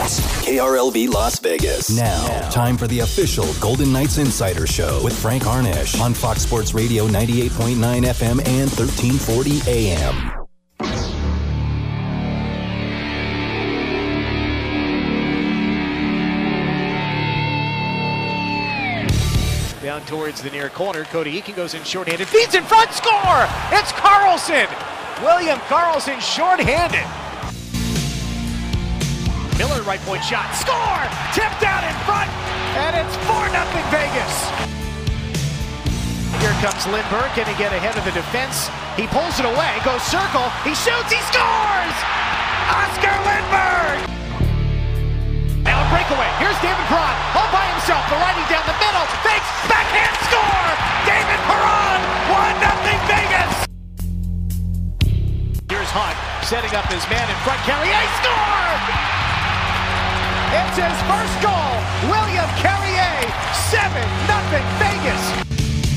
Sports, KRLV Las Vegas. Now, time for the official Golden Knights Insider Show with Frank Harnish on Fox Sports Radio 98.9 FM and 1340 AM. Down towards the near corner, Cody Eakin goes in shorthanded, feeds in front, score! It's Karlsson! William Karlsson shorthanded. Miller right point shot, score! Tipped out in front, and it's 4-0 Vegas. Here comes Lindbergh, going to get ahead of the defense. He pulls it away, goes circle, he shoots, he scores! Oscar Lindbergh! Now a breakaway, here's David Perron, all by himself, the righty down the middle, fakes, backhand score! David Perron, 1-0 Vegas! Here's Hunt, setting up his man in front, Carrier, score! It's his first goal, William Carrier, 7-0 Vegas.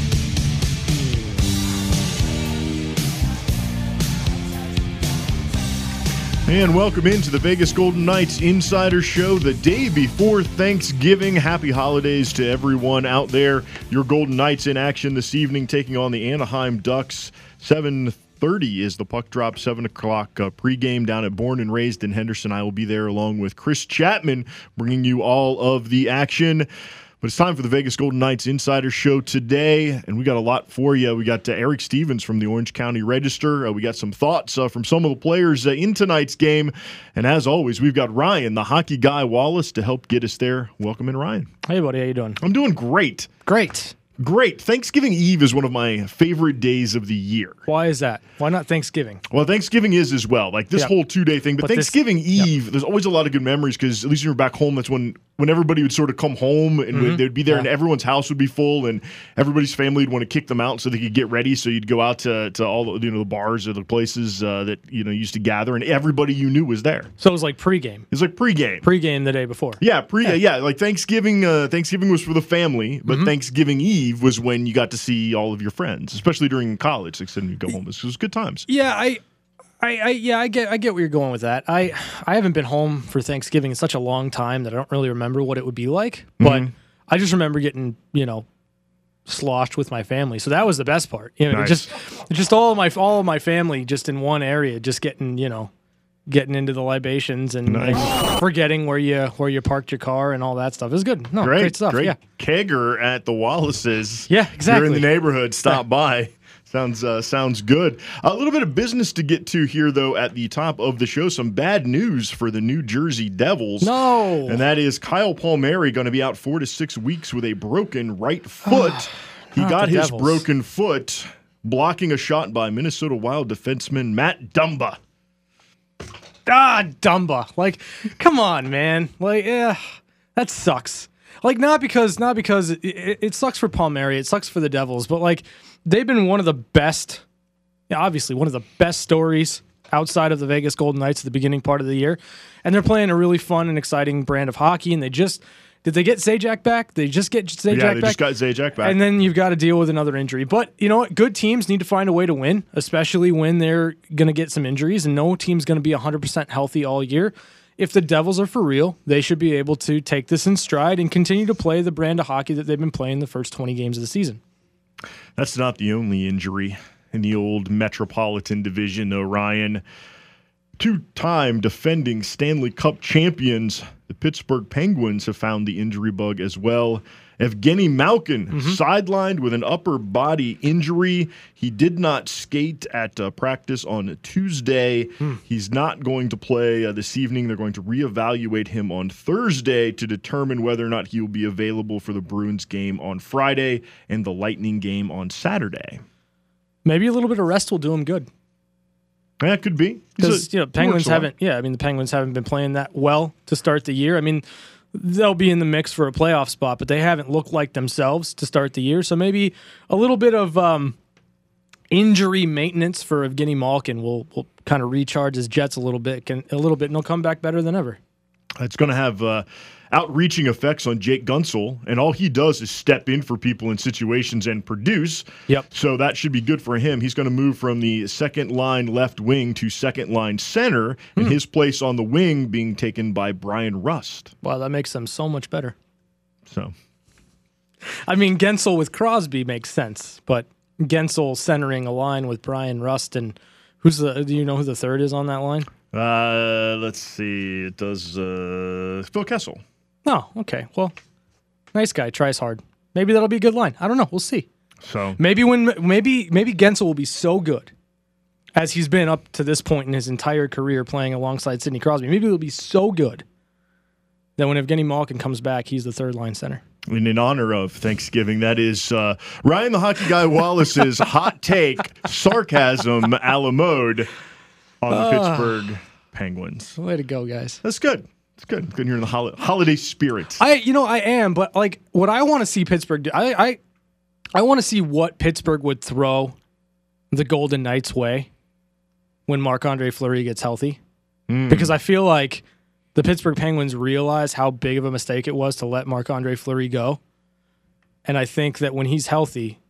And welcome into the Vegas Golden Knights Insider Show the day before Thanksgiving. Happy holidays to everyone out there. Your Golden Knights in action this evening, taking on the Anaheim Ducks. 7:30 is the puck drop, 7 o'clock pregame down at Born and Raised in Henderson. I will be there along with Chris Chapman, bringing you all of the action. But it's time for the Vegas Golden Knights Insider Show today, and we got a lot for you. We got Eric Stevens from the Orange County Register. We got some thoughts from some of the players in tonight's game. And as always, we've got Ryan, the hockey guy Wallace, to help get us there. Welcome in, Ryan. Hey, buddy. How you doing? I'm doing great. Great. Thanksgiving Eve is one of my favorite days of the year. Why is that? Why not Thanksgiving? Well, Thanksgiving is as well. Like this whole 2-day thing. But Thanksgiving Eve, there's always a lot of good memories because at least when you're back home, that's when everybody would sort of come home and they'd be there and everyone's house would be full and everybody's family would want to kick them out so they could get ready. So you'd go out to all the bars or the places that used to gather and everybody you knew was there. So it was like pregame. It was like pregame. Pregame the day before. Yeah, like Thanksgiving. Thanksgiving was for the family, but Thanksgiving Eve was when you got to see all of your friends, especially during college. Like you go home. It was good times. Yeah, I get where you're going with that. I haven't been home for Thanksgiving in such a long time that I don't really remember what it would be like. But I just remember getting sloshed with my family. So that was the best part. Nice. just all of my family just in one area, just getting into the libations and forgetting where you parked your car and all that stuff. It was good. No, great stuff. Great yeah. Kegger at the Wallaces. Yeah, exactly. You're in the neighborhood. Stop by. Sounds good. A little bit of business to get to here, though, at the top of the show. Some bad news for the New Jersey Devils. No. And that is Kyle Palmieri going to be out 4 to 6 weeks with a broken right foot. He got his broken foot blocking a shot by Minnesota Wild defenseman Matt Dumba. Dumba. Like, come on, man. Like, that sucks. Like, not because it sucks for Palmieri, it sucks for the Devils, but like they've been one of the best, obviously one of the best stories outside of the Vegas Golden Knights at the beginning part of the year, and they're playing a really fun and exciting brand of hockey. And did they get Zajac back? They just get Zajac back? Yeah, they just got Zajac back. And then you've got to deal with another injury. But you know what? Good teams need to find a way to win, especially when they're going to get some injuries, and no team's going to be 100% healthy all year. If the Devils are for real, they should be able to take this in stride and continue to play the brand of hockey that they've been playing the first 20 games of the season. That's not the only injury in the old Metropolitan Division, though, Ryan. Two-time defending Stanley Cup champions, the Pittsburgh Penguins, have found the injury bug as well. Evgeny Malkin sidelined with an upper body injury. He did not skate at practice on Tuesday. He's not going to play this evening. They're going to reevaluate him on Thursday to determine whether or not he will be available for the Bruins game on Friday and the Lightning game on Saturday. Maybe a little bit of rest will do him good. That could be. Because Penguins haven't. Yeah, I mean the Penguins haven't been playing that well to start the year. I mean, they'll be in the mix for a playoff spot, but they haven't looked like themselves to start the year. So maybe a little bit of injury maintenance for Evgeny Malkin will kind of recharge his jets a little bit, and he'll come back better than ever. It's going to have outreaching effects on Jake Gunsel, and all he does is step in for people in situations and produce. Yep. So that should be good for him. He's going to move from the second line left wing to second line center, and his place on the wing being taken by Brian Rust. Wow, that makes them so much better. So, I mean, Gensel with Crosby makes sense, but Gensel centering a line with Brian Rust and do you know who the third is on that line? let's see. It does Phil Kessel. Oh, okay. Well, nice guy. Tries hard. Maybe that'll be a good line. I don't know. We'll see. So maybe Gensel will be so good as he's been up to this point in his entire career playing alongside Sidney Crosby. Maybe he'll be so good that when Evgeny Malkin comes back, he's the third line center. And in honor of Thanksgiving, that is Ryan the Hockey Guy Wallace's hot take, sarcasm a la mode on the Pittsburgh Penguins. Way to go, guys. That's good. It's good. Good hearing the holiday spirit. I am, but like what I want to see Pittsburgh do, I want to see what Pittsburgh would throw the Golden Knights' way when Marc-Andre Fleury gets healthy. Because I feel like the Pittsburgh Penguins realize how big of a mistake it was to let Marc-Andre Fleury go. And I think that when he's healthy,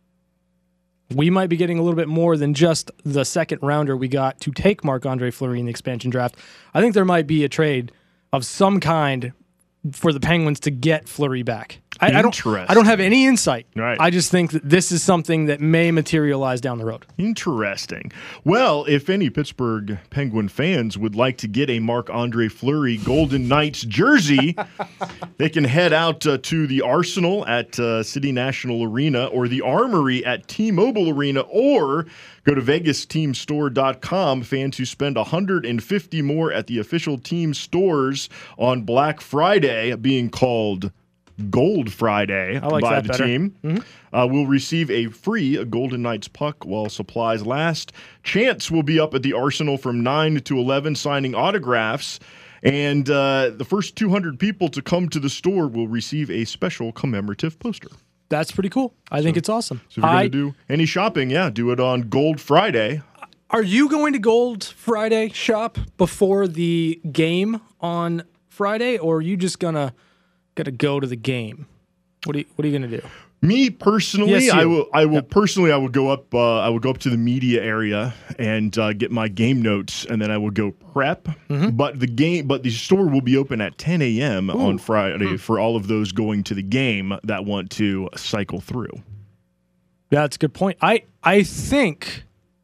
we might be getting a little bit more than just the second rounder we got to take Marc-Andre Fleury in the expansion draft. I think there might be a trade of some kind for the Penguins to get Fleury back. I don't have any insight. Right. I just think that this is something that may materialize down the road. Interesting. Well, if any Pittsburgh Penguin fans would like to get a Marc-Andre Fleury Golden Knights jersey, they can head out to the Arsenal at City National Arena or the Armory at T-Mobile Arena, or go to VegasTeamStore.com. Fans who spend $150 more at the official team stores on Black Friday, being called Gold Friday by the team, will receive a free Golden Knights puck while supplies last. Chance will be up at the Arsenal from 9 to 11 signing autographs, and the first 200 people to come to the store will receive a special commemorative poster. That's pretty cool. I think it's awesome. So if you're going to do any shopping, do it on Gold Friday. Are you going to Gold Friday shop before the game on Friday, or are you just going to go to the game? What are you going to do? Me personally, Yes, I will personally go up to the media area and get my game notes, and then I will go prep. But the store will be open at 10 a.m. on Friday for all of those going to the game that want to cycle through. Yeah, that's a good point. I think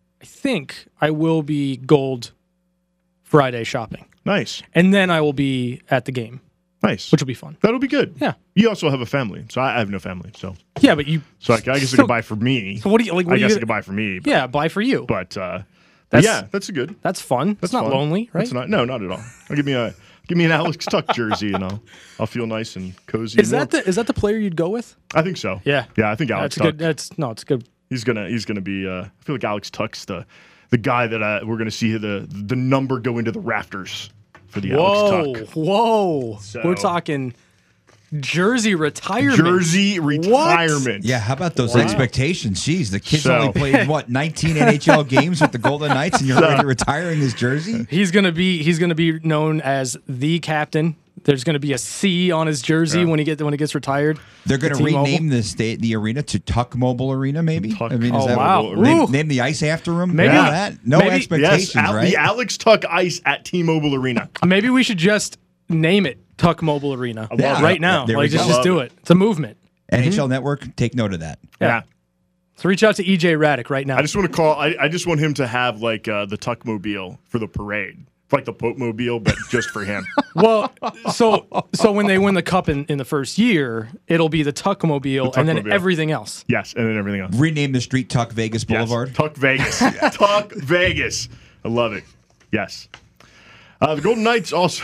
I will be Gold Friday shopping. Nice. And then I will be at the game. Nice. Which will be fun. That'll be good. Yeah. You also have a family, so I have no family. So yeah, but you. So I guess I could buy for me. So what do you like? I guess I could buy for me. But, yeah, buy for you. But that's good. That's fun. It's not fun. lonely, right? It's not. No, not at all. Give me an Alex Tuck jersey, and I'll feel nice and cozy. Is that the player you'd go with? I think so. Yeah. Yeah, I think Alex Tuck. It's good. He's gonna be. I feel like Alex Tuck's the guy that we're gonna see the number go into the rafters for the Alex Tuck. Whoa! So, we're talking jersey retirement. Jersey retirement. Yeah, how about those expectations? Jeez, the kid's only played 19 NHL games with the Golden Knights, and you're already retiring his jersey. He's gonna be known as the captain. There's going to be a C on his jersey when he gets retired. They're going to rename the arena to Tuck Mobile Arena, maybe. Tuck wow! Name the ice after him. Maybe that. No expectations, yes, right? The Alex Tuck ice at T-Mobile Arena. Maybe we should just name it Tuck Mobile Arena right now. There we go. Just do it. It's a movement. NHL Network, take note of that. Yeah. So reach out to EJ Raddick right now. I just want to call. I just want him to have like the Tuck Mobile for the parade. It's like the Pope Mobile, but just for him. Well, so when they win the cup in the first year, it'll be the Tuck Mobile and then everything else. Yes, and then everything else. Rename the street Tuck Vegas Boulevard. Yes, Tuck Vegas. Tuck Vegas. I love it. Yes. The Golden Knights also.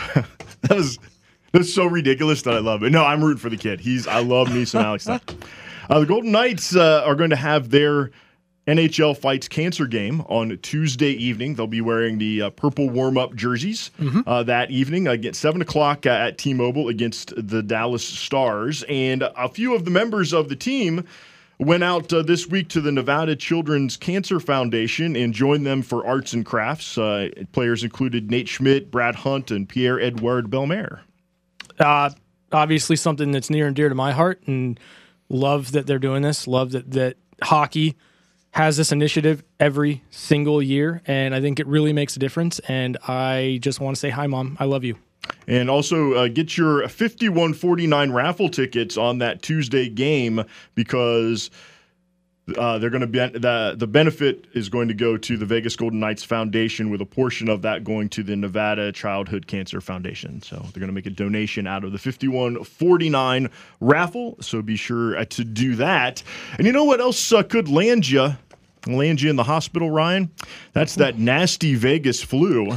That's so ridiculous that I love it. No, I'm rooting for the kid. I love me some Alex Tuck. The Golden Knights are going to have their NHL Fights Cancer game on Tuesday evening. They'll be wearing the purple warm-up jerseys that evening at 7 o'clock at T-Mobile against the Dallas Stars. And a few of the members of the team went out this week to the Nevada Children's Cancer Foundation and joined them for arts and crafts. Players included Nate Schmidt, Brad Hunt, and Pierre-Edouard Bellemare. Obviously something that's near and dear to my heart, and love that they're doing this. Love that hockey has this initiative every single year, and I think it really makes a difference. And I just want to say hi, Mom. I love you. And also get your 51-49 raffle tickets on that Tuesday game, because they're going to be the benefit is going to go to the Vegas Golden Knights Foundation, with a portion of that going to the Nevada Childhood Cancer Foundation. So they're going to make a donation out of the 51-49 raffle. So be sure to do that. And you know what else could land you in the hospital, Ryan? That's that nasty Vegas flu.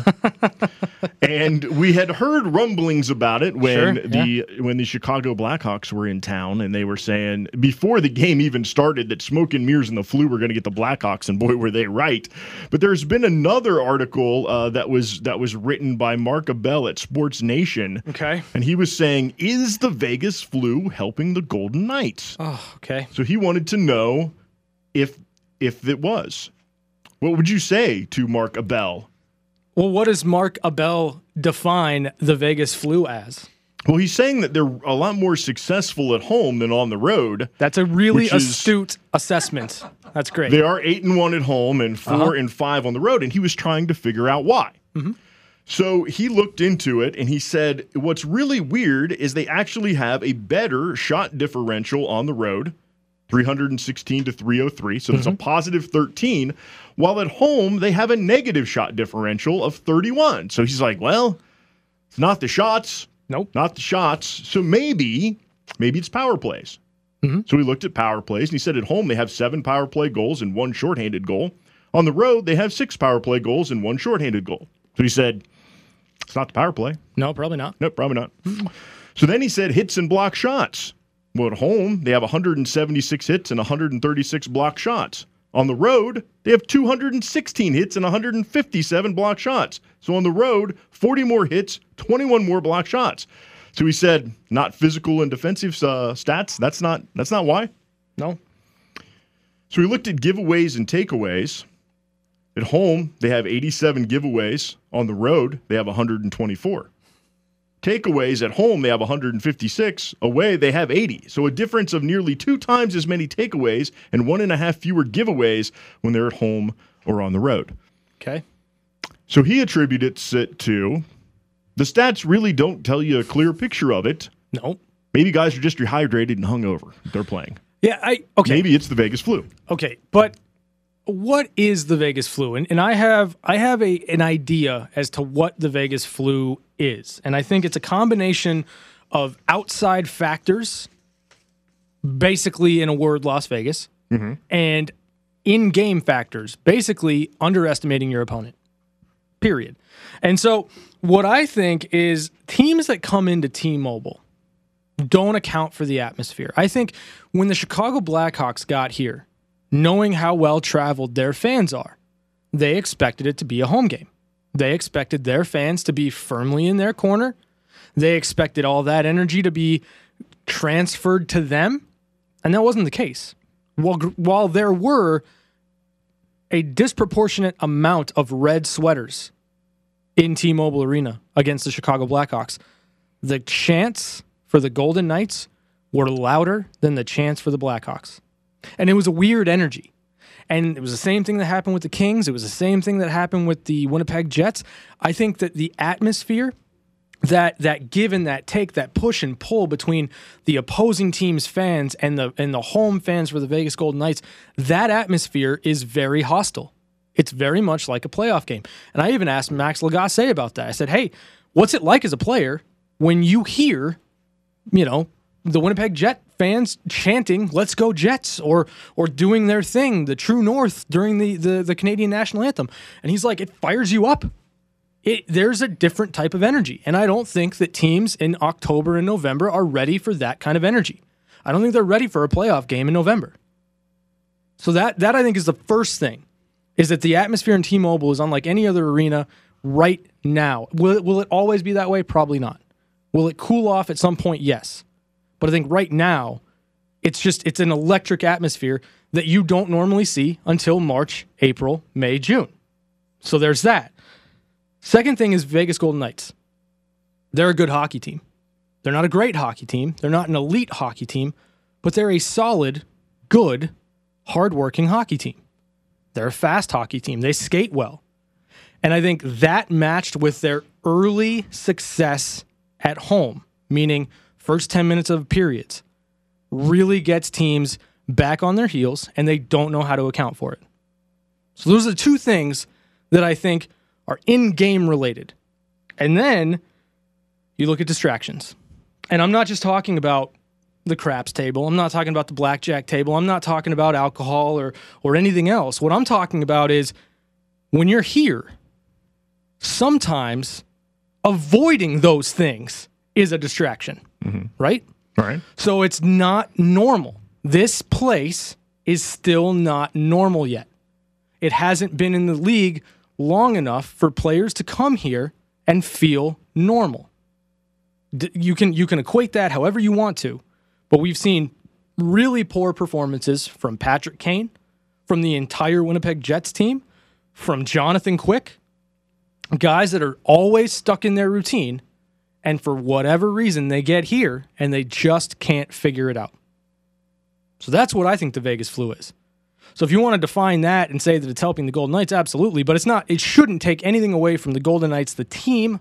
And we had heard rumblings about it when the Chicago Blackhawks were in town, and they were saying before the game even started that smoke and mirrors and the flu were going to get the Blackhawks, and boy, were they right. But there's been another article that was written by Mark Abel at Sports Nation. Okay. And he was saying, is the Vegas flu helping the Golden Knights? Oh, okay. So he wanted to know if it was. What would you say to Mark Abel? Well, what does Mark Abel define the Vegas flu as? Well, he's saying that they're a lot more successful at home than on the road. That's a really astute assessment. That's great. They are 8-1 at home and 4-5 on the road, and he was trying to figure out why. Mm-hmm. So he looked into it, and he said what's really weird is they actually have a better shot differential on the road, 316 to 303, so that's a positive 13, while at home they have a negative shot differential of 31. So he's like, well, it's not the shots. Nope. Not the shots. So maybe it's power plays. Mm-hmm. So he looked at power plays, and he said at home they have 7 power play goals and 1 shorthanded goal. On the road, they have 6 power play goals and 1 shorthanded goal. So he said, it's not the power play. No, probably not. Nope, probably not. Mm-hmm. So then he said hits and block shots. Well, at home, they have 176 hits and 136 block shots. On the road, they have 216 hits and 157 block shots. So on the road, 40 more hits, 21 more block shots. So he said, not physical and defensive stats. That's not why. No. So he looked at giveaways and takeaways. At home, they have 87 giveaways. On the road, they have 124. Takeaways at home, they have 156. Away, they have 80. So a difference of nearly 2 times as many takeaways and 1.5 fewer giveaways when they're at home or on the road. Okay. So he attributes it to the stats really don't tell you a clear picture of it. No. Maybe guys are just dehydrated and hungover. They're playing. Yeah, okay. Maybe it's the Vegas flu. Okay, but what is the Vegas flu? And I have an idea as to what the Vegas flu is. And I think it's a combination of outside factors, basically in a word, Las Vegas, and in-game factors, basically underestimating your opponent, period. And so what I think is teams that come into T-Mobile don't account for the atmosphere. I think when the Chicago Blackhawks got here, knowing how well traveled their fans are, they expected it to be a home game. They expected their fans to be firmly in their corner. They expected all that energy to be transferred to them, and that wasn't the case. While there were a disproportionate amount of red sweaters in T-Mobile Arena against the Chicago Blackhawks, the chants for the Golden Knights were louder than the chants for the Blackhawks. And it was a weird energy. And it was the same thing that happened with the Kings. It was the same thing that happened with the Winnipeg Jets. I think that the atmosphere, that give and that take, that push and pull between the opposing team's fans and the home fans for the Vegas Golden Knights, that atmosphere is very hostile. It's very much like a playoff game. And I even asked Max Lagacé about that. I said, hey, what's it like as a player when you hear, the Winnipeg Jet fans chanting "Let's go Jets" or doing their thing, the True North during the Canadian national anthem? And he's like, it fires you up. There's a different type of energy. And I don't think that teams in October and November are ready for that kind of energy. I don't think they're ready for a playoff game in November. So that I think is the first thing, is that the atmosphere in T-Mobile is unlike any other arena right now. Will it always be that way? Probably not. Will it cool off at some point? Yes. But I think right now, it's an electric atmosphere that you don't normally see until March, April, May, June. So there's that. Second thing is Vegas Golden Knights. They're a good hockey team. They're not a great hockey team. They're not an elite hockey team, but they're a solid, good, hardworking hockey team. They're a fast hockey team. They skate well. And I think that matched with their early success at home, meaning first 10 minutes of periods, really gets teams back on their heels, and they don't know how to account for it. So those are the two things that I think are in-game related. And then you look at distractions. And I'm not just talking about the craps table. I'm not talking about the blackjack table. I'm not talking about alcohol or anything else. What I'm talking about is when you're here, sometimes avoiding those things is a distraction, right? All right. So it's not normal. This place is still not normal yet. It hasn't been in the league long enough for players to come here and feel normal. You can equate that however you want to, but we've seen really poor performances from Patrick Kane, from the entire Winnipeg Jets team, from Jonathan Quick, guys that are always stuck in their routine, and for whatever reason they get here and they just can't figure it out. So that's what I think the Vegas flu is. So if you want to define that and say that it's helping the Golden Knights, absolutely, but it's not. It shouldn't take anything away from the Golden Knights, the team,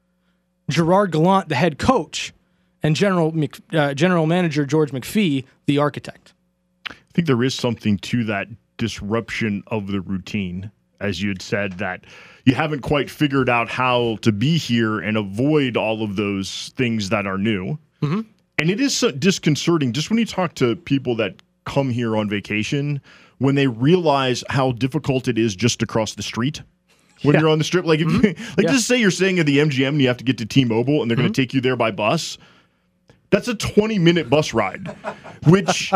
Gerard Gallant, the head coach, and general manager George McPhee, the architect. I think there is something to that disruption of the routine, as you had said, that you haven't quite figured out how to be here and avoid all of those things that are new. Mm-hmm. And it is so disconcerting just when you talk to people that come here on vacation, when they realize how difficult it is just to cross the street. When you're on the strip, like, just say you're staying at the MGM and you have to get to T-Mobile and they're going to take you there by bus. That's a 20-minute bus ride, which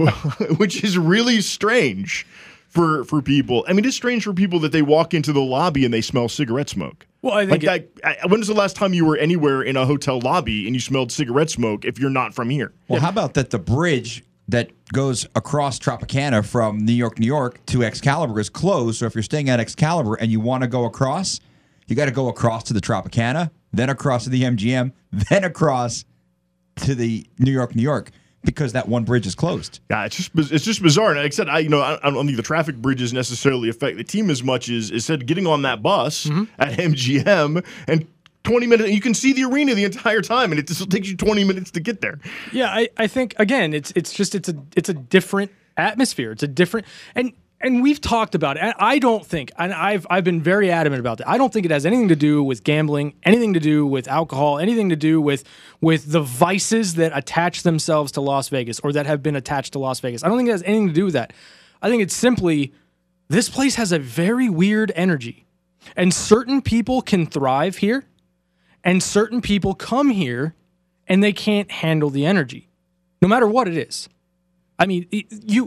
is really strange for people. I mean, it's strange for people that they walk into the lobby and they smell cigarette smoke. Well, I think when was the last time you were anywhere in a hotel lobby and you smelled cigarette smoke if you're not from here? Well, how about that the bridge that goes across Tropicana from New York to Excalibur is closed. So if you're staying at Excalibur and you want to go across, you got to go across to the Tropicana, then across to the MGM, then across to the New York, because that one bridge is closed. Yeah, it's just bizarre. And like I said, I don't think the traffic bridges necessarily affect the team as much as said getting on that bus at MGM and 20 minutes, you can see the arena the entire time, and it just takes you 20 minutes to get there. Yeah, I think again, it's a different atmosphere. It's a different and we've talked about it. I don't think, and I've been very adamant about that. I don't think it has anything to do with gambling, anything to do with alcohol, anything to do with the vices that attach themselves to Las Vegas or that have been attached to Las Vegas. I don't think it has anything to do with that. I think it's simply this place has a very weird energy, and certain people can thrive here. And certain people come here and they can't handle the energy, no matter what it is. I mean, you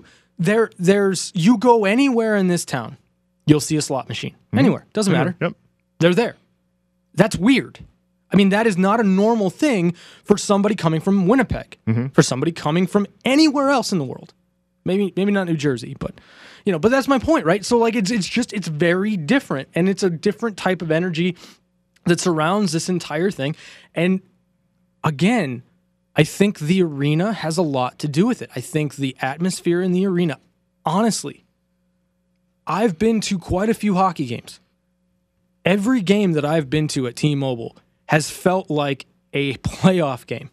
go anywhere in this town, you'll see a slot machine. Anywhere. Doesn't matter. Yep. They're there. That's weird. I mean, that is not a normal thing for somebody coming from Winnipeg, for somebody coming from anywhere else in the world. Maybe not New Jersey, but but that's my point, right? So like it's very different, and it's a different type of energy that surrounds this entire thing. And again, I think the arena has a lot to do with it. I think the atmosphere in the arena, honestly, I've been to quite a few hockey games. Every game that I've been to at T-Mobile has felt like a playoff game.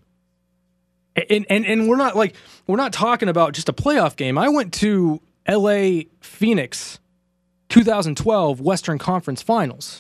And we're not talking about just a playoff game. I went to LA Phoenix 2012 Western Conference Finals.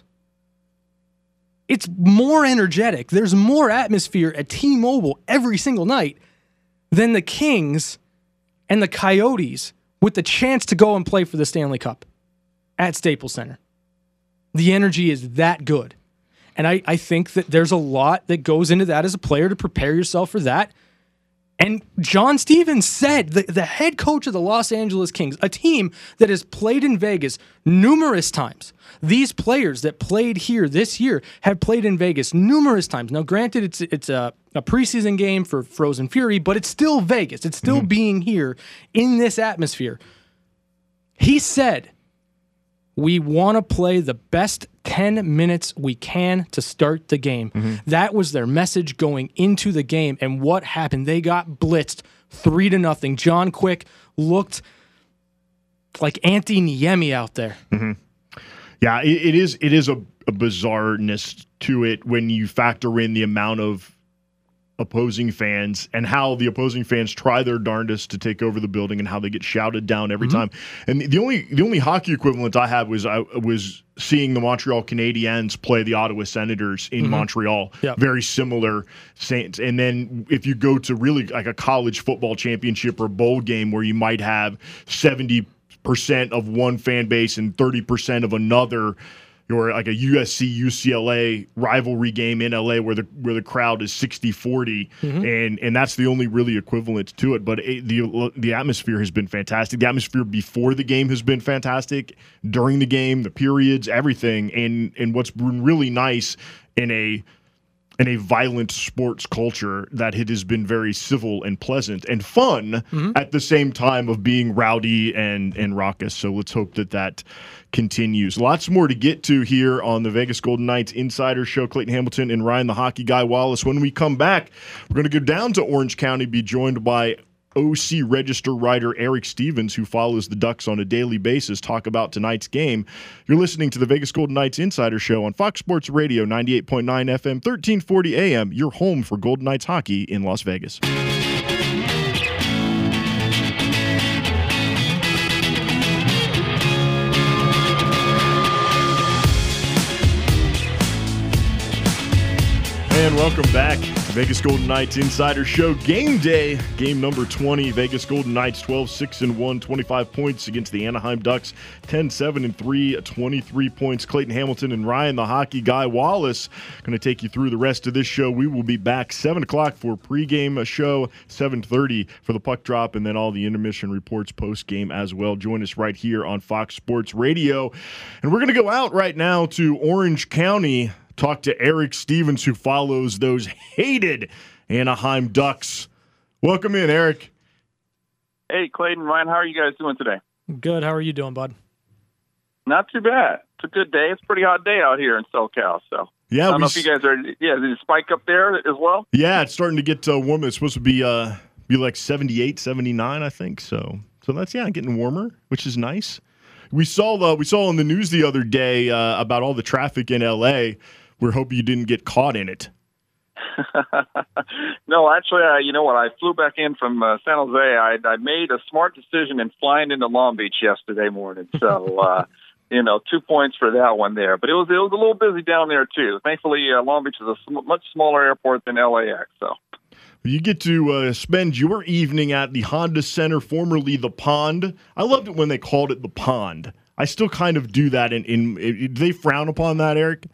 It's more energetic. There's more atmosphere at T-Mobile every single night than the Kings and the Coyotes with the chance to go and play for the Stanley Cup at Staples Center. The energy is that good. And I think that there's a lot that goes into that as a player to prepare yourself for that. And John Stevens said, the head coach of the Los Angeles Kings, a team that has played in Vegas numerous times. These players that played here this year have played in Vegas numerous times. Now, granted, it's a preseason game for Frozen Fury, but it's still Vegas. It's still being here in this atmosphere. He said We want to play the best 10 minutes we can to start the game. That was their message going into the game. And what happened? They got blitzed 3-0. John Quick looked like Antti Niemi out there. Yeah, it is a bizarreness to it when you factor in the amount of opposing fans and how the opposing fans try their darndest to take over the building and how they get shouted down every time. And the only hockey equivalent I had was seeing the Montreal Canadiens play the Ottawa Senators in Montreal. Yep. Very similar Saints. And then if you go to really like a college football championship or bowl game where you might have 70% of one fan base and 30% of another, or like a USC UCLA rivalry game in LA where the crowd is 60-40, and that's the only really equivalent to it. But the atmosphere has been fantastic. The atmosphere before the game has been fantastic. During the game, the periods, everything, and what's been really nice in a violent sports culture that it has been very civil and pleasant and fun at the same time of being rowdy and raucous. So let's hope that continues. Lots more to get to here on the Vegas Golden Knights Insider Show. Clayton Hamilton and Ryan the Hockey Guy Wallace. When we come back, we're going to go down to Orange County, be joined by OC Register writer Eric Stevens, who follows the Ducks on a daily basis, talk about tonight's game. You're listening to the Vegas Golden Knights Insider Show on Fox Sports Radio, 98.9 FM, 1340 AM, your home for Golden Knights hockey in Las Vegas. And welcome back to Vegas Golden Knights Insider Show. Game day, game number 20. Vegas Golden Knights 12-6-1, 25 points against the Anaheim Ducks. 10-7-3, 23 points. Clayton Hamilton and Ryan, the Hockey Guy Wallace, going to take you through the rest of this show. We will be back 7 o'clock for pregame show, 7:30 for the puck drop, and then all the intermission reports post-game as well. Join us right here on Fox Sports Radio. And we're going to go out right now to Orange County, talk to Eric Stevens, who follows those hated Anaheim Ducks. Welcome in, Eric. Hey, Clayton, Ryan, how are you guys doing today? Good. How are you doing, bud? Not too bad. It's a good day. It's a pretty hot day out here in SoCal. So yeah, I don't know if you guys are. Yeah, did it spike up there as well? Yeah, it's starting to get warm. It's supposed to be like 78, 79, I think. So that's getting warmer, which is nice. We saw on the news the other day about all the traffic in L.A. We're hoping you didn't get caught in it. No, actually, you know what? I flew back in from San Jose. I made a smart decision in flying into Long Beach yesterday morning. So, 2 points for that one there. But it was a little busy down there too. Thankfully, Long Beach is a much smaller airport than LAX. So you get to spend your evening at the Honda Center, formerly the Pond. I loved it when they called it the Pond. I still kind of do that. Do they frown upon that, Eric?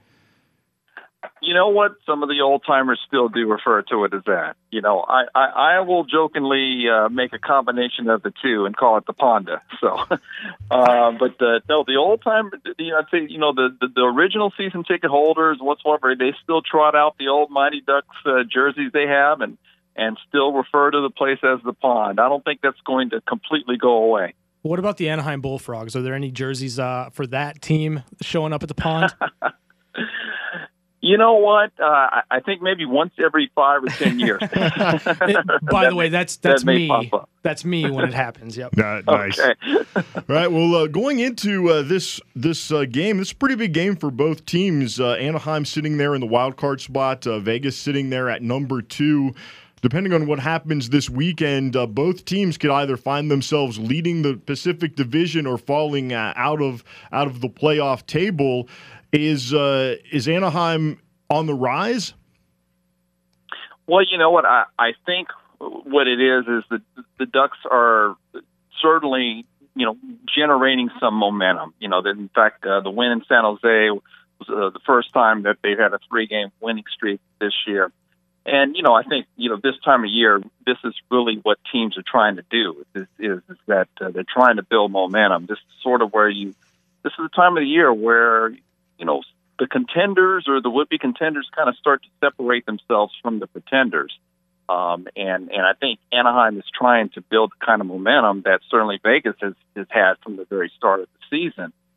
You know what? Some of the old timers still do refer to it as that. I will jokingly make a combination of the two and call it the Ponda. So, no, the old time, I'd say, the original season ticket holders whatsoever, they still trot out the old Mighty Ducks jerseys they have and still refer to the place as the Pond. I don't think that's going to completely go away. What about the Anaheim Bullfrogs? Are there any jerseys for that team showing up at the Pond? You know what? I think maybe once every 5 or 10 years. By the way, that's me. That's me when it happens. Yep. Nice. Okay. All right. Well, going into this game, it's a pretty big game for both teams. Anaheim sitting there in the wild card spot. Vegas sitting there at number 2. Depending on what happens this weekend, both teams could either find themselves leading the Pacific Division or falling out of the playoff table. Is Anaheim on the rise? Well, you know what? I think what it is the Ducks are certainly, generating some momentum. In fact, the win in San Jose was the first time that they've had a 3-game winning streak this year. And, I think, this time of year, this is really what teams are trying to do, is that they're trying to build momentum. This is sort of where this is the time of the year where, the contenders or the would-be contenders kind of start to separate themselves from the pretenders. And I think Anaheim is trying to build the kind of momentum that certainly Vegas has had from the very start of the season.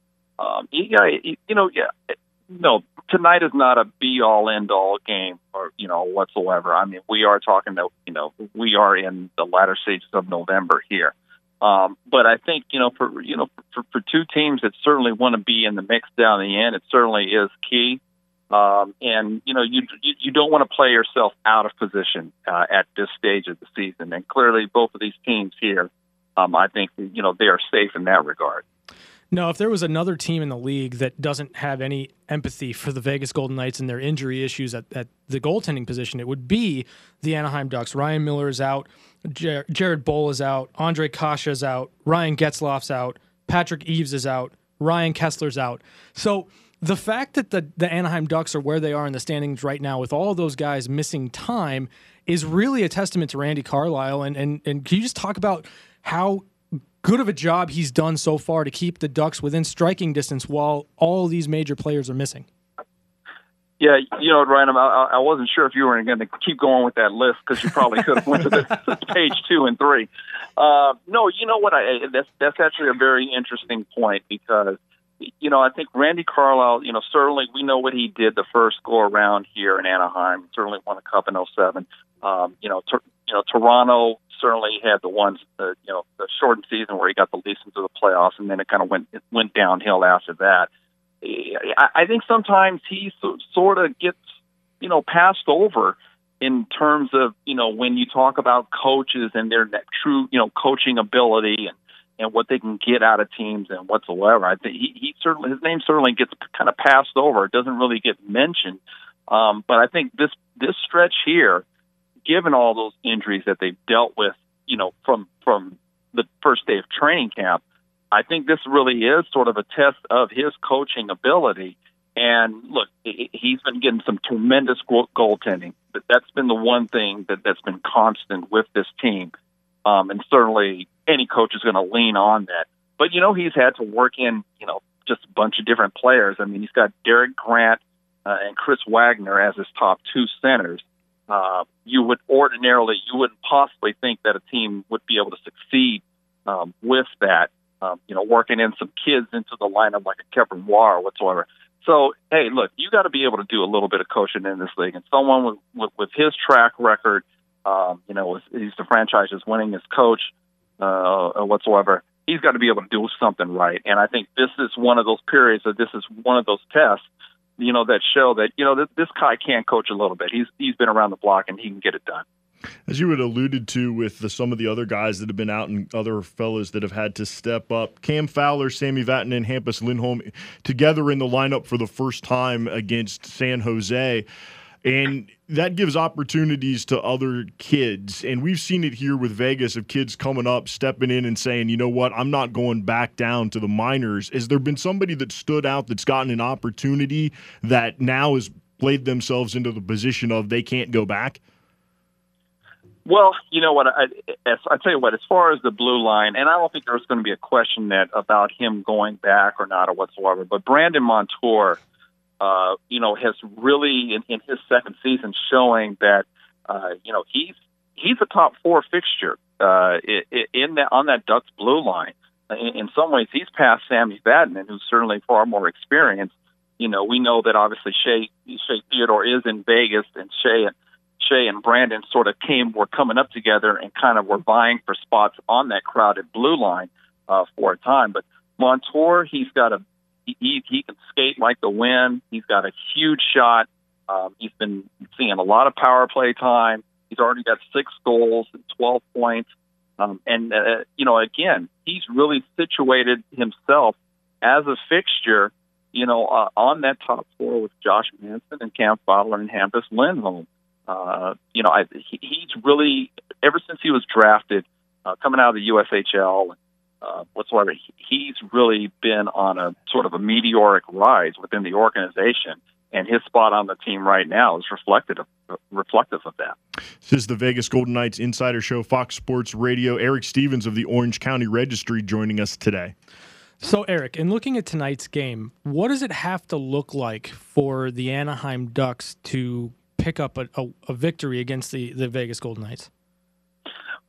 No, tonight is not a be-all, end-all game or, whatsoever. I mean, we are talking that, we are in the latter stages of November here. But I think, for two teams that certainly want to be in the mix down the end, it certainly is key. And, you don't want to play yourself out of position at this stage of the season. And clearly both of these teams here, I think, they are safe in that regard. No, if there was another team in the league that doesn't have any empathy for the Vegas Golden Knights and their injury issues at the goaltending position, it would be the Anaheim Ducks. Ryan Miller is out. Jared Boll is out. Andre Kasha is out. Ryan Getzlaf's out. Patrick Eaves is out. Ryan Kessler's out. So the fact that the Anaheim Ducks are where they are in the standings right now with all of those guys missing time is really a testament to Randy Carlyle. And can you just talk about how good of a job he's done so far to keep the Ducks within striking distance while all these major players are missing? Yeah, Ryan, I wasn't sure if you were going to keep going with that list because you probably could have went to page 2 and 3. No, you know what? That's actually a very interesting point because, I think Randy Carlyle, certainly we know what he did the first go around here in Anaheim. Certainly won a cup in 2007. Toronto certainly had the shortened season where he got the least into the playoffs, and then it kind of went downhill after that. I think sometimes he sort of gets, passed over in terms of, when you talk about coaches and their true, coaching ability and what they can get out of teams and whatsoever. I think his name certainly gets kind of passed over. It doesn't really get mentioned. But I think this stretch here, given all those injuries that they've dealt with, from the first day of training camp, I think this really is sort of a test of his coaching ability. And look, he's been getting some tremendous goaltending. That's been the one thing that's been constant with this team. And certainly any coach is going to lean on that. But, he's had to work in, just a bunch of different players. I mean, he's got Derek Grant and Chris Wagner as his top two centers. You wouldn't possibly think that a team would be able to succeed with that. Working in some kids into the lineup like a Kevin War or whatsoever. So, hey, look, you got to be able to do a little bit of coaching in this league. And someone with his track record, he's the franchise's winningest coach or whatsoever, he's got to be able to do something right. And I think this is one of those periods, this is one of those tests, that show that, this guy can coach a little bit. He's been around the block and he can get it done. As you had alluded to with some of the other guys that have been out and other fellas that have had to step up, Cam Fowler, Sammy Vatanen, and Hampus Lindholm together in the lineup for the first time against San Jose. And that gives opportunities to other kids. And we've seen it here with Vegas of kids coming up, stepping in and saying, you know what, I'm not going back down to the minors. Has there been somebody that stood out that's gotten an opportunity that now has played themselves into the position of they can't go back? Well, you know what, I tell you what, as far as the blue line, and I don't think there's going to be a question about him going back or not or whatsoever, but Brandon Montour, has really in his second season showing that, he's a top 4 fixture on that Ducks blue line. In some ways, he's passed Sammy Vatanen, who's certainly far more experienced. We know that obviously Shea Theodore is in Vegas, and Shea and Brandon sort of were coming up together and kind of were vying for spots on that crowded blue line for a time. But Montour, he can skate like the wind. He's got a huge shot. He's been seeing a lot of power play time. He's already got 6 goals and 12 points. Again, he's really situated himself as a fixture, on that top 4 with Josh Manson and Cam Fowler and Hampus Lindholm. He's really, ever since he was drafted, coming out of the USHL, whatsoever, he's really been on a sort of a meteoric rise within the organization, and his spot on the team right now is reflective of that. This is the Vegas Golden Knights Insider Show, Fox Sports Radio. Eric Stevens of the Orange County Registry joining us today. So, Eric, in looking at tonight's game, what does it have to look like for the Anaheim Ducks to pick up a victory against the Vegas Golden Knights?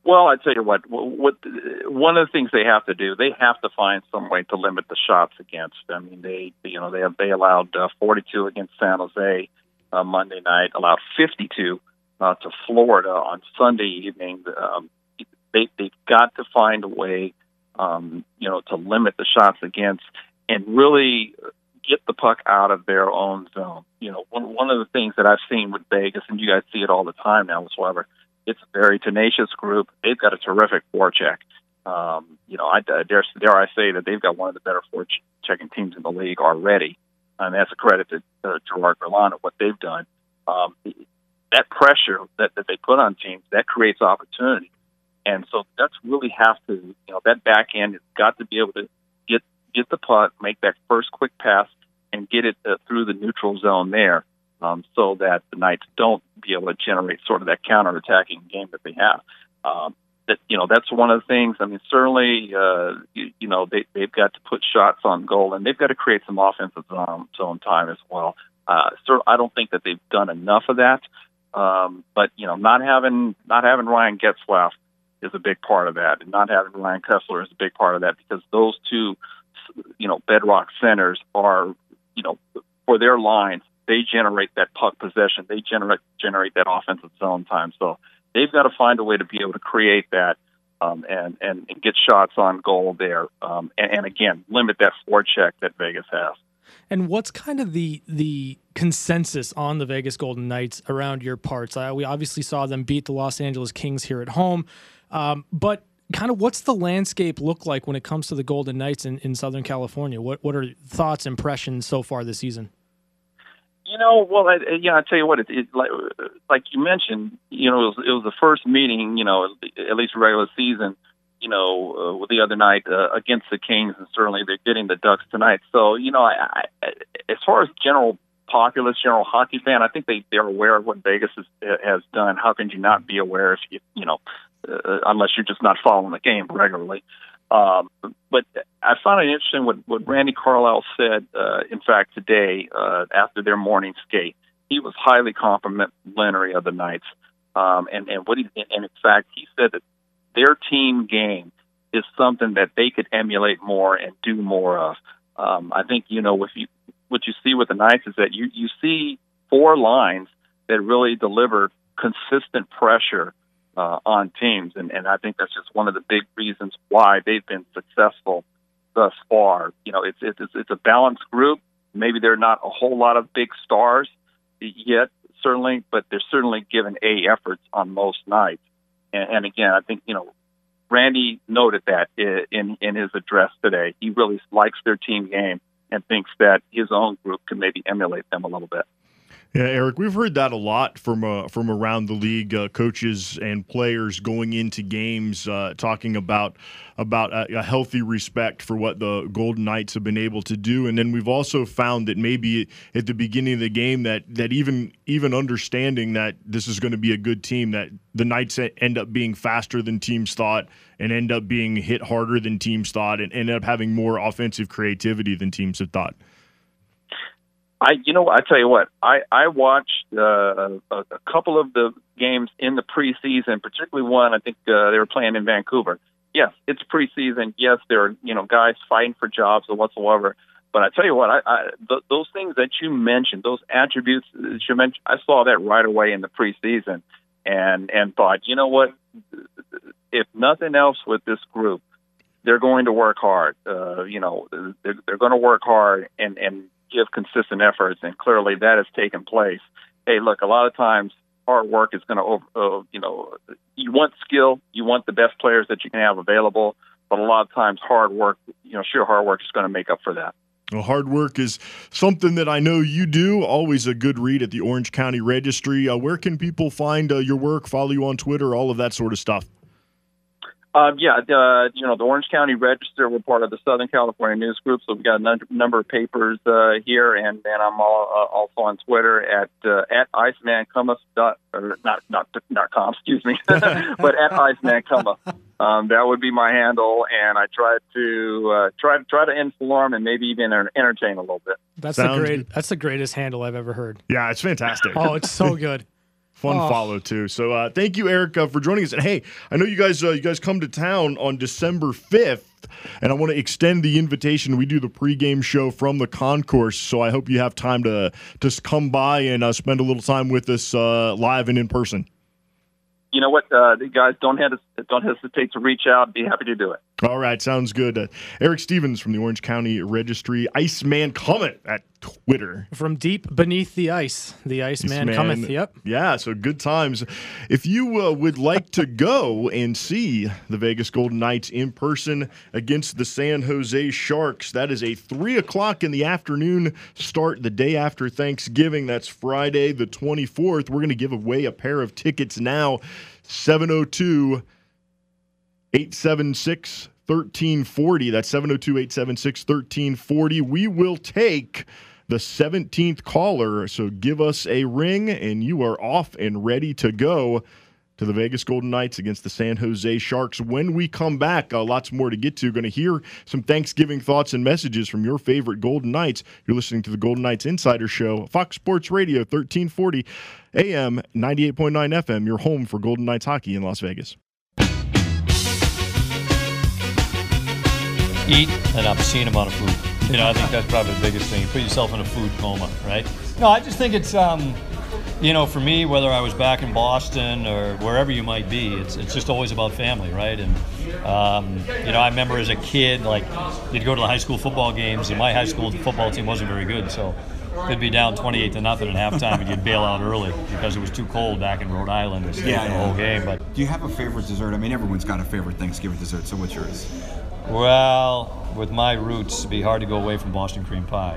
Well, I tell you what. One of the things they have to do, they have to find some way to limit the shots against. I mean, they allowed 42 against San Jose Monday night, allowed 52 to Florida on Sunday evening. They've got to find a way, to limit the shots against and really get the puck out of their own zone. One of the things that I've seen with Vegas, and you guys see it all the time now, however, it's a very tenacious group. They've got a terrific forecheck. I dare I say that they've got one of the better forechecking teams in the league already, and that's a credit to Gerard Gallant, what they've done. That pressure that they put on teams, that creates opportunity. And so that's really have to, that back end has got to be able to get the puck, make that first quick pass, and get it through the neutral zone there, so that the Knights don't be able to generate sort of that counterattacking game that they have. That's one of the things. I mean, certainly, they've got to put shots on goal, and they've got to create some offensive zone time as well. I don't think that they've done enough of that. But not having Ryan Getzlaf is a big part of that, and not having Ryan Kessler is a big part of that, because those two, bedrock centers are, for their lines, they generate that puck possession, they generate that offensive zone time. So they've got to find a way to be able to create that, and get shots on goal there, and again limit that forecheck that Vegas has. And what's kind of the consensus on the Vegas Golden Knights around your parts? We obviously saw them beat the Los Angeles Kings here at home, but kind of what's the landscape look like when it comes to the Golden Knights in Southern California? What are thoughts, impressions so far this season? I tell you what, it like you mentioned, it was the first meeting, at least regular season, with the other night against the Kings, and certainly they're getting the Ducks tonight. So, I as far as general populace, general hockey fan, I think they're aware of what Vegas has done. How can you not be aware if unless you're just not following the game regularly? But I found it interesting what Randy Carlyle said, in fact, today after their morning skate. He was highly complimentary of the Knights. And in fact, he said that their team game is something that they could emulate more and do more of. I think, what you see with the Knights is that you see four lines that really deliver consistent pressure on teams. And I think that's just one of the big reasons why they've been successful thus far. It's a balanced group. Maybe they're not a whole lot of big stars yet, certainly, but they're certainly given A efforts on most nights. And again, I think, Randy noted that in his address today. He really likes their team game and thinks that his own group can maybe emulate them a little bit. Yeah, Eric, we've heard that a lot from around the league, coaches and players going into games, talking about a healthy respect for what the Golden Knights have been able to do. And then we've also found that maybe at the beginning of the game that even understanding that this is going to be a good team, that the Knights end up being faster than teams thought and end up being hit harder than teams thought and end up having more offensive creativity than teams had thought. I tell you what, I watched a couple of the games in the preseason, particularly one, I think they were playing in Vancouver. Yes, it's preseason. Yes, there are, guys fighting for jobs or whatsoever. But I tell you what, those things that you mentioned, those attributes that you mentioned, I saw that right away in the preseason and thought, what, if nothing else with this group, they're going to work hard. They're going to work hard and give consistent efforts, and clearly that has taken place. Hey, look, a lot of times hard work is going to, you want skill, you want the best players that you can have available, but a lot of times hard work, sheer hard work is going to make up for that. Well, hard work is something that I know you do. Always a good read at the Orange County Registry. Where can people find your work, follow you on Twitter, all of that sort of stuff? The Orange County Register, we're part of the Southern California News Group, so we've got a number of papers here, and I'm also on Twitter at IcemanCumma, not.com, excuse me, but at IcemanCumma. That would be my handle, and I try to inform and maybe even entertain a little bit. That's the greatest handle I've ever heard. Yeah, it's fantastic. Oh, it's so good. Fun follow too. So thank you, Eric, for joining us. And hey, I know you guys come to town on December 5th, and I want to extend the invitation. We do the pregame show from the concourse, so I hope you have time to just come by and spend a little time with us live and in person. You know what, guys, don't hesitate to reach out. Be happy to do it. All right, sounds good. Eric Stevens from the Orange County Registry. Iceman Cometh at Twitter. From deep beneath the ice, the Iceman cometh. Yep. Yeah, so good times. If you would like to go and see the Vegas Golden Knights in person against the San Jose Sharks, that is a 3 o'clock in the afternoon start the day after Thanksgiving. That's Friday the 24th. We're going to give away a pair of tickets now. 702-876-1340. That's 702-876-1340. We will take the 17th caller, so give us a ring, and you are off and ready to go to the Vegas Golden Knights against the San Jose Sharks. When we come back, lots more to get to. Going to hear some Thanksgiving thoughts and messages from your favorite Golden Knights. You're listening to the Golden Knights Insider Show, Fox Sports Radio, 1340 AM, 98.9 FM, your home for Golden Knights hockey in Las Vegas. Eat an obscene amount of food. I think that's probably the biggest thing. You put yourself in a food coma, right? No, I just think it's, for me, whether I was back in Boston or wherever you might be, it's just always about family, right? And, I remember as a kid, you'd go to the high school football games, and my high school football team wasn't very good, so they'd be down 28-0 at halftime, and you'd bail out early because it was too cold back in Rhode Island to stay the whole game. But do you have a favorite dessert? I mean, everyone's got a favorite Thanksgiving dessert, so what's yours? Well, with my roots, it'd be hard to go away from Boston cream pie.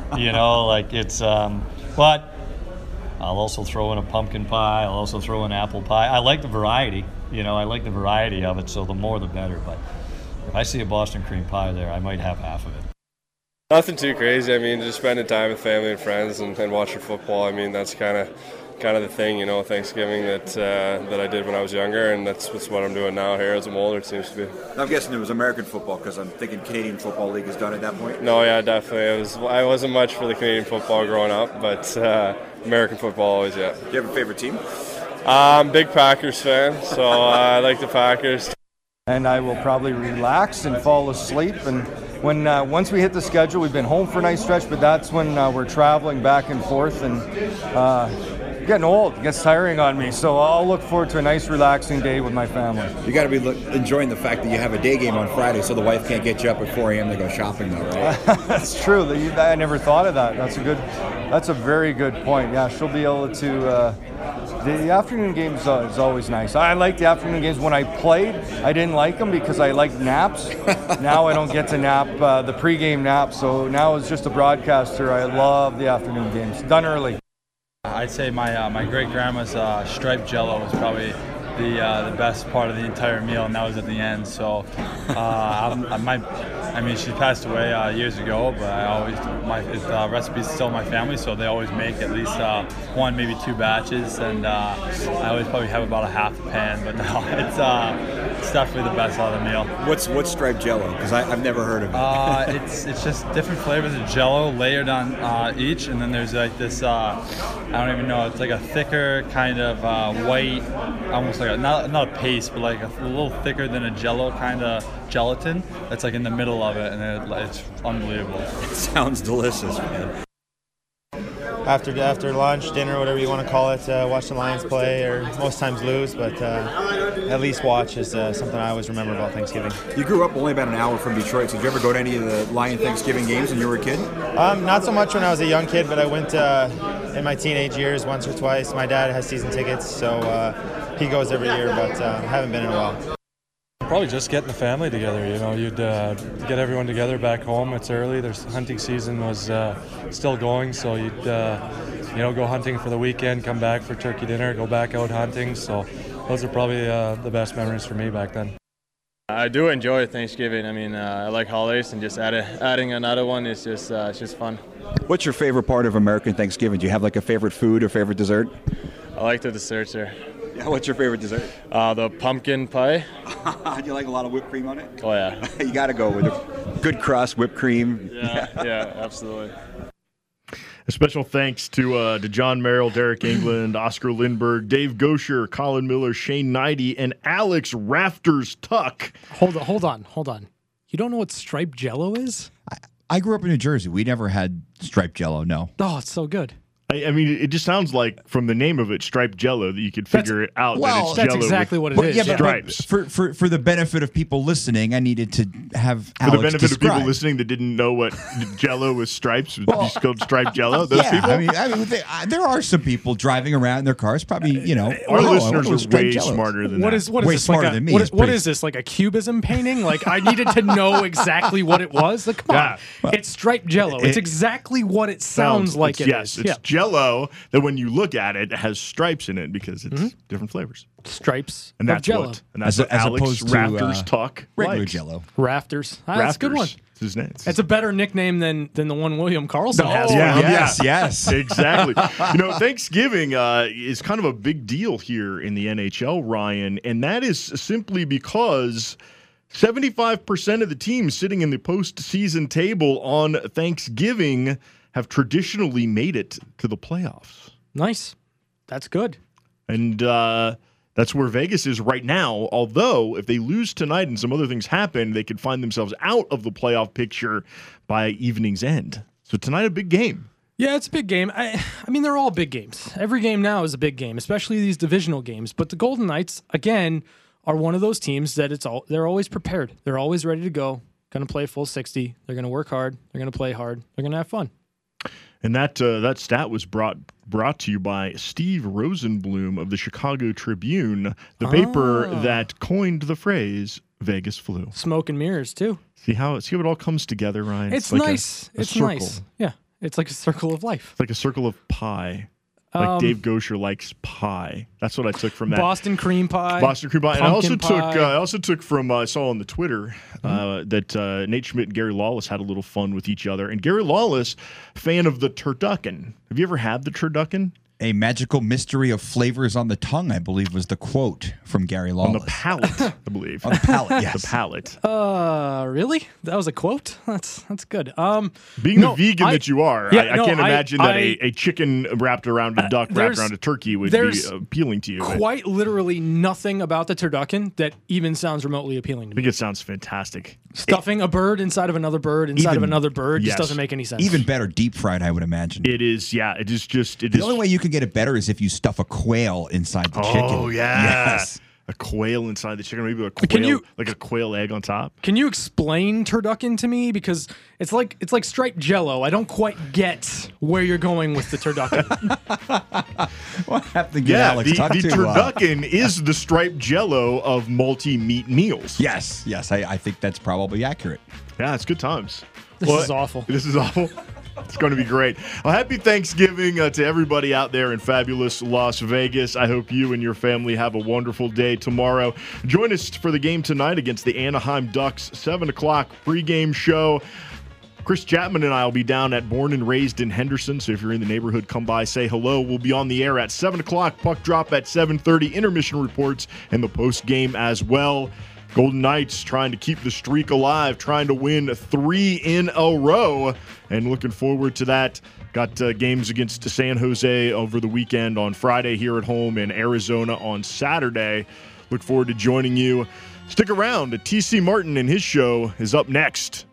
But I'll also throw in a pumpkin pie. I'll also throw in apple pie. I like the variety. I like the variety of it, so the more the better. But if I see a Boston cream pie there, I might have half of it. Nothing too crazy. I mean, just spending time with family and friends and watching football. I mean, that's kind of the thing, Thanksgiving that I did when I was younger, and that's what I'm doing now here as I'm older, it seems to be. I'm guessing it was American football because I'm thinking Canadian Football League is done at that point. No, yeah, definitely. I wasn't much for the Canadian football growing up, but American football always, yeah. Do you have a favorite team? I'm a big Packers fan, so I like the Packers. And I will probably relax and fall asleep. And when once we hit the schedule, we've been home for a nice stretch, but that's when we're traveling back and forth and getting old. It gets tiring on me. So I'll look forward to a nice, relaxing day with my family. You got to be enjoying the fact that you have a day game on Friday, so the wife can't get you up at 4 a.m. to go shopping, though, right? That's true. I never thought of that. That's a very good point. Yeah, she'll be able to. The afternoon games is always nice. I like the afternoon games. When I played, I didn't like them because I like naps. Now I don't get to nap, the pregame nap. So now as just a broadcaster, I love the afternoon games. Done early. I'd say my great-grandma's striped Jell-O was probably the best part of the entire meal, and that was at the end. So she passed away years ago, but the recipe's still in my family, so they always make at least one, maybe two batches, and I always probably have about a half a pan. But no, it's definitely the best out of the meal. What's striped Jell-O? Because I've never heard of it. It's just different flavors of Jell-O layered on each, and then there's like this I don't even know. It's like a thicker kind of white, almost like not a paste, but like a little thicker than a Jell-O kind of gelatin that's like in the middle of it, and it's unbelievable. It sounds delicious, man. After lunch, dinner, whatever you want to call it, watch the Lions play, or most times lose, but at least watch is something I always remember about Thanksgiving. You grew up only about an hour from Detroit, so did you ever go to any of the Lion Thanksgiving games when you were a kid? Not so much when I was a young kid, but I went in my teenage years once or twice. My dad has season tickets, so he goes every year, but haven't been in a while. Probably just getting the family together. You'd get everyone together back home. It's early. There's hunting season was still going, so you'd go hunting for the weekend, come back for turkey dinner, go back out hunting. So those are probably the best memories for me back then. I do enjoy Thanksgiving. I mean, I like holidays, and just adding another one is just it's just fun. What's your favorite part of American Thanksgiving? Do you have like a favorite food or favorite dessert? I like the desserts here. Yeah, what's your favorite dessert? The pumpkin pie. Do you like a lot of whipped cream on it? Oh, yeah. You got to go with a good crust, whipped cream. Yeah, absolutely. A special thanks to John Merrill, Derek England, Oscar Lindberg, Dave Gosher, Colin Miller, Shane Knighty, and Alex Rafters Tuck. Hold on. You don't know what striped Jell-O is? I grew up in New Jersey. We never had striped Jell-O, no. Oh, it's so good. I mean, it just sounds like from the name of it, striped Jell-O, that you could figure it out. Well, that it's that's Jell-O exactly with what it is. Yeah, but stripes. For the benefit of people listening, I needed to have For Alex the benefit describe. of people listening that didn't know what Jell-O with stripes was just called striped Jell-O, those people? I mean, there are some people driving around in their cars, probably, Our listeners are are way smarter than What that. is Way this? smarter Like than me. what is this? Like a cubism painting? Like I needed to know exactly what it was. Like, come on, it's striped Jell-O. It's exactly what it sounds like. Yes, it's Jell-O that when you look at it has stripes in it because it's different flavors. Stripes And of that's Jell-O. what Alex opposed to, Rafters Tuck regular likes. Jell-O. Rafters. That's a good one. It's his name. It's a better nickname than the one William Carlson has. Yes. Exactly. Thanksgiving is kind of a big deal here in the NHL, Ryan, and that is simply because 75% of the teams sitting in the postseason table on Thanksgiving have traditionally made it to the playoffs. Nice. That's good. And that's where Vegas is right now. Although, if they lose tonight and some other things happen, they could find themselves out of the playoff picture by evening's end. So tonight, a big game. Yeah, it's a big game. I mean, they're all big games. Every game now is a big game, especially these divisional games. But the Golden Knights, again, are one of those teams that they're always prepared. They're always ready to go. Going to play full 60. They're going to work hard. They're going to play hard. They're going to have fun. And that stat was brought to you by Steve Rosenblum of the Chicago Tribune, the paper that coined the phrase "Vegas flu." Smoke and mirrors too. See how it all comes together, Ryan. It's like nice. A it's circle. nice. Yeah, it's like a circle of life. It's like a circle of pie. Like Dave Gosher likes pie. That's what I took from that. Boston cream pie. Boston cream pie. And I pie. also took from I saw on the Twitter that Nate Schmidt and Gary Lawless had a little fun with each other. And Gary Lawless, fan of the turducken. Have you ever had the turducken? A magical mystery of flavors on the tongue, I believe, was the quote from Gary Lawless. On the palate, I believe. On the palate, yes. The palate. Really? That was a quote? That's good. Being the vegan that you are, I can't imagine that a chicken wrapped around a duck wrapped around a turkey would be appealing to you. Quite literally nothing about the turducken that even sounds remotely appealing to me. I think it sounds fantastic. Stuffing a bird inside of another bird inside of another bird just doesn't make any sense. Even better, deep fried, I would imagine. It is, yeah. It is just. The only way you can get it better is if you stuff a quail inside the chicken. Oh, yeah. Yes. A quail inside the chicken, maybe a quail, like a quail egg on top. Can you explain turducken to me? Because it's like striped Jell-O. I don't quite get where you're going with the turducken. We'll have to get Alex the Tuck to, turducken is the striped Jell-O of multi-meat meals. Yes, I think that's probably accurate. Yeah, it's good times. This is awful. This is awful. It's going to be great. Well, happy Thanksgiving to everybody out there in fabulous Las Vegas. I hope you and your family have a wonderful day tomorrow. Join us for the game tonight against the Anaheim Ducks, 7 o'clock pregame show. Chris Chapman and I will be down at Born and Raised in Henderson, so if you're in the neighborhood, come by, say hello. We'll be on the air at 7 o'clock, puck drop at 7:30, intermission reports, and the post game as well. Golden Knights trying to keep the streak alive, trying to win 3 in a row, and looking forward to that. Got games against San Jose over the weekend on Friday here at home and Arizona on Saturday. Look forward to joining you. Stick around. TC Martin and his show is up next.